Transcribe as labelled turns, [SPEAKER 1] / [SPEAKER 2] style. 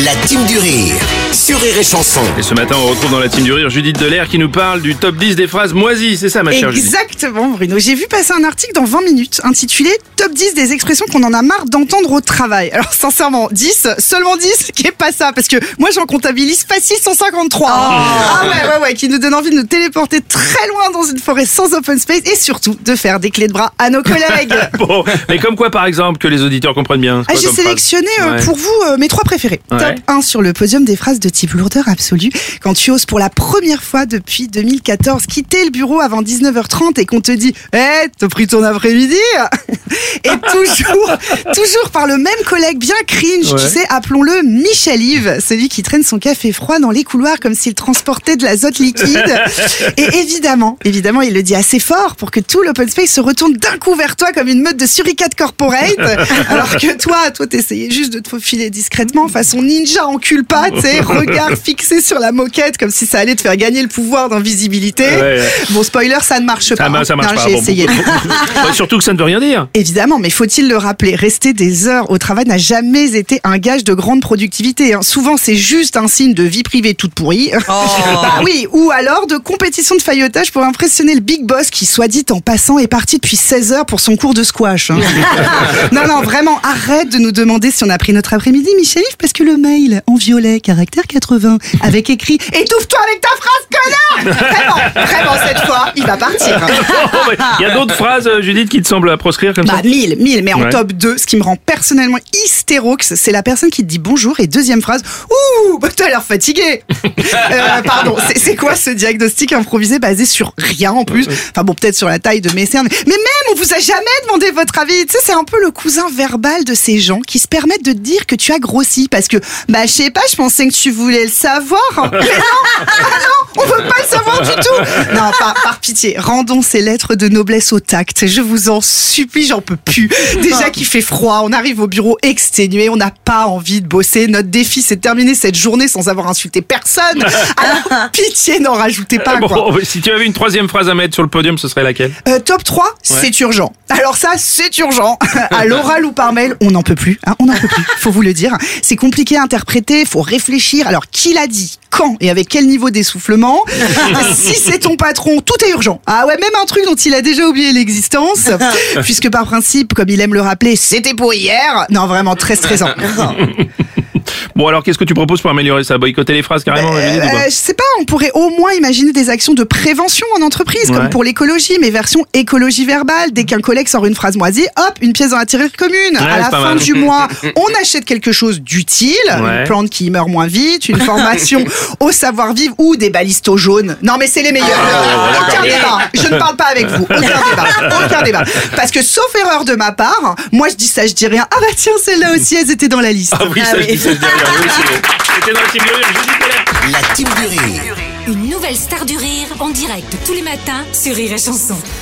[SPEAKER 1] La team du rire sur Rire et Chanson.
[SPEAKER 2] Et ce matin, on retrouve dans la team du rire Judith Delair qui nous parle du top 10 des phrases moisies. C'est ça, ma chère Judith?
[SPEAKER 3] Exactement, Bruno. J'ai vu passer un article dans 20 minutes intitulé Top 10 des expressions qu'on en a marre d'entendre au travail. Alors, sincèrement, 10, seulement 10, qui est pas ça. Parce que moi, j'en comptabilise facile 153. Ah ouais, qui nous donne envie de nous téléporter très loin dans une forêt sans open space et surtout de faire des clés de bras à nos collègues.
[SPEAKER 2] Bon, mais comme quoi, par exemple, que les auditeurs comprennent bien?
[SPEAKER 3] J'ai sélectionné pour vous mes 3 préférés.
[SPEAKER 2] Ouais.
[SPEAKER 3] Top 1 sur le podium des phrases de type lourdeur absolue. Quand tu oses pour la première fois depuis 2014 quitter le bureau avant 19h30 et qu'on te dit « t'as pris ton après-midi ?» Et toujours par le même collègue bien cringe, tu sais, appelons-le Michel-Yves, celui qui traîne son café froid dans les couloirs comme s'il transportait de l'azote liquide. Et évidemment, il le dit assez fort pour que tout l'open space se retourne d'un coup vers toi comme une meute de suricates corporate, alors que toi t'essayais juste de te faufiler discrètement façon ninja en culpa, tu sais, regard fixé sur la moquette comme si ça allait te faire gagner le pouvoir d'invisibilité. Bon, spoiler, ça ne marche pas.
[SPEAKER 2] Ça marche pas.
[SPEAKER 3] J'ai essayé.
[SPEAKER 2] Surtout que ça ne veut rien dire.
[SPEAKER 3] Évidemment, mais faut-il le rappeler, rester des heures au travail n'a jamais été un gage de grande productivité. Souvent, c'est juste un signe de vie privée toute pourrie. Bah oui, ou alors de compétition de faillotage pour impressionner le big boss qui, soit dit en passant, est parti depuis 16 heures pour son cours de squash. Non, vraiment, arrête de nous demander si on a pris notre après-midi, Michel-Yves, parce que le mail en violet, caractère 80, avec écrit « Étouffe-toi avec ta phrase, connard !» Vraiment, cette fois, il va partir.
[SPEAKER 2] Il y a d'autres phrases, Judith, qui te semblent à proscrire comme ça?
[SPEAKER 3] 1000, mais en top 2, ce qui me rend personnellement hystérox, c'est la personne qui te dit bonjour et deuxième phrase, ouh, t'as l'air fatigué. Pardon, c'est quoi ce diagnostic improvisé basé sur rien en plus? Enfin bon, peut-être sur la taille de mes cernes, mais même on vous a jamais demandé votre avis. Tu sais, c'est un peu le cousin verbal de ces gens qui se permettent de te dire que tu as grossi parce que, je sais pas, je pensais que tu voulais le savoir. Mais non, on veut pas le savoir du tout. Non, par pitié, rendons ces lettres de noblesse au tact. Je vous en supplie, j'en peux plus. Déjà qu'il fait froid, on arrive au bureau exténué, on n'a pas envie de bosser. Notre défi, c'est de terminer cette journée sans avoir insulté personne. Alors, pitié, n'en rajoutez pas, quoi.
[SPEAKER 2] Bon, si tu avais une troisième phrase à mettre sur le podium, ce serait laquelle?
[SPEAKER 3] Top 3, c'est urgent. Alors ça, c'est urgent. À l'oral ou par mail, on n'en peut plus. On n'en peut plus, faut vous le dire. C'est compliqué à interpréter, faut réfléchir. Alors, qui l'a dit? Quand et avec quel niveau d'essoufflement? Si c'est ton patron, tout est urgent. Ah ouais, même un truc dont il a déjà oublié l'existence. Puisque par principe, comme il aime le rappeler, c'était pour hier. Non, vraiment, très stressant.
[SPEAKER 2] Bon, alors qu'est-ce que tu proposes pour améliorer ça? Boycotter les phrases carrément?
[SPEAKER 3] Je sais pas, on pourrait au moins imaginer des actions de prévention en entreprise, comme pour l'écologie, mais version écologie verbale. Dès qu'un collègue sort une phrase moisie, hop, une pièce dans la tirelire commune. À la fin du mois, on achète quelque chose d'utile, une plante qui meurt moins vite, une formation au savoir-vivre ou des balistos jaunes. Non, mais c'est les meilleurs. Aucun débat. Je ne parle pas avec vous. Aucun débat. Parce que sauf erreur de ma part, moi je dis ça, je dis rien. Ah bah tiens, celle-là aussi, elles étaient dans la liste.
[SPEAKER 2] Ah oui, ça je dis ça, je dis rien. Oui, c'est bon. C'était dans la team du rire, Judith Delair.
[SPEAKER 1] La team du rire.
[SPEAKER 4] Une nouvelle star du rire en direct tous les matins sur Rire et Chanson.